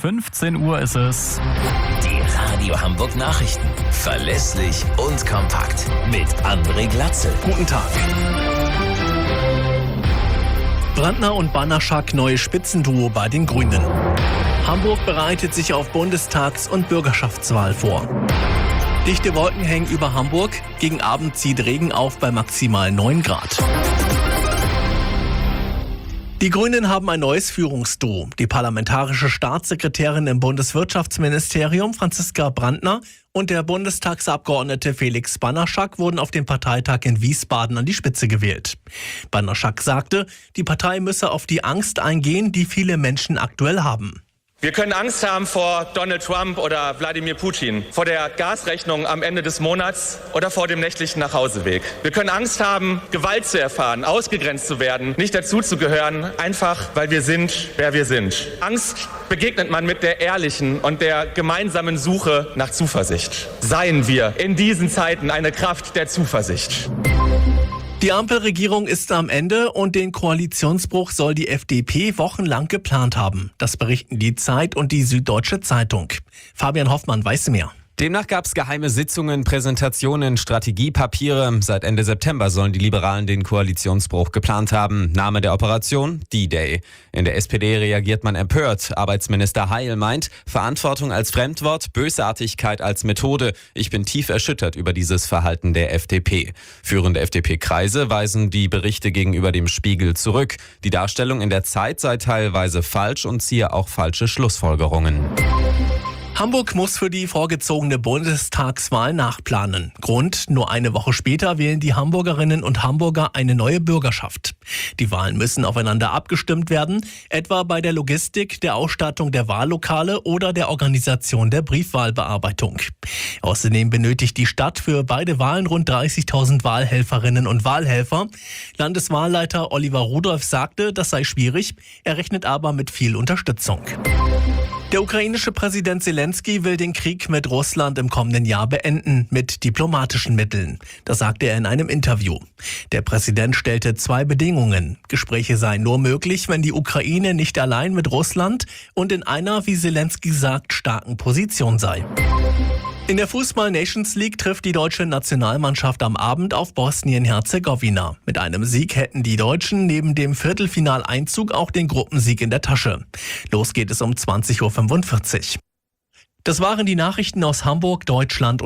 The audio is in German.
15 Uhr ist es. Die Radio Hamburg Nachrichten. Verlässlich und kompakt. Mit André Glatzel. Guten Tag. Brandner und Banaschak neue Spitzenduo bei den Grünen. Hamburg bereitet sich auf Bundestags- und Bürgerschaftswahl vor. Dichte Wolken hängen über Hamburg. Gegen Abend zieht Regen auf bei maximal 9 Grad. Die Grünen haben ein neues Führungsduo. Die parlamentarische Staatssekretärin im Bundeswirtschaftsministerium, Franziska Brandner, und der Bundestagsabgeordnete Felix Banaschak wurden auf dem Parteitag in Wiesbaden an die Spitze gewählt. Banaschak sagte, die Partei müsse auf die Angst eingehen, die viele Menschen aktuell haben. Wir können Angst haben vor Donald Trump oder Wladimir Putin, vor der Gasrechnung am Ende des Monats oder vor dem nächtlichen Nachhauseweg. Wir können Angst haben, Gewalt zu erfahren, ausgegrenzt zu werden, nicht dazuzugehören, einfach weil wir sind, wer wir sind. Angst begegnet man mit der ehrlichen und der gemeinsamen Suche nach Zuversicht. Seien wir in diesen Zeiten eine Kraft der Zuversicht. Die Ampelregierung ist am Ende und den Koalitionsbruch soll die FDP wochenlang geplant haben. Das berichten die Zeit und die Süddeutsche Zeitung. Fabian Hoffmann weiß mehr. Demnach gab es geheime Sitzungen, Präsentationen, Strategiepapiere. Seit Ende September sollen die Liberalen den Koalitionsbruch geplant haben. Name der Operation? D-Day. In der SPD reagiert man empört. Arbeitsminister Heil meint, Verantwortung als Fremdwort, Bösartigkeit als Methode. Ich bin tief erschüttert über dieses Verhalten der FDP. Führende FDP-Kreise weisen die Berichte gegenüber dem Spiegel zurück. Die Darstellung in der Zeit sei teilweise falsch und ziehe auch falsche Schlussfolgerungen. Hamburg muss für die vorgezogene Bundestagswahl nachplanen. Grund: nur eine Woche später wählen die Hamburgerinnen und Hamburger eine neue Bürgerschaft. Die Wahlen müssen aufeinander abgestimmt werden, etwa bei der Logistik, der Ausstattung der Wahllokale oder der Organisation der Briefwahlbearbeitung. Außerdem benötigt die Stadt für beide Wahlen rund 30.000 Wahlhelferinnen und Wahlhelfer. Landeswahlleiter Oliver Rudolph sagte, das sei schwierig, er rechnet aber mit viel Unterstützung. Der ukrainische Präsident Zelensky will den Krieg mit Russland im kommenden Jahr beenden, mit diplomatischen Mitteln. Das sagte er in einem Interview. Der Präsident stellte 2 Bedingungen. Gespräche seien nur möglich, wenn die Ukraine nicht allein mit Russland und in einer, wie Zelensky sagt, starken Position sei. In der Fußball-Nations League trifft die deutsche Nationalmannschaft am Abend auf Bosnien-Herzegowina. Mit einem Sieg hätten die Deutschen neben dem Viertelfinaleinzug auch den Gruppensieg in der Tasche. Los geht es um 20.45 Uhr. Das waren die Nachrichten aus Hamburg, Deutschland und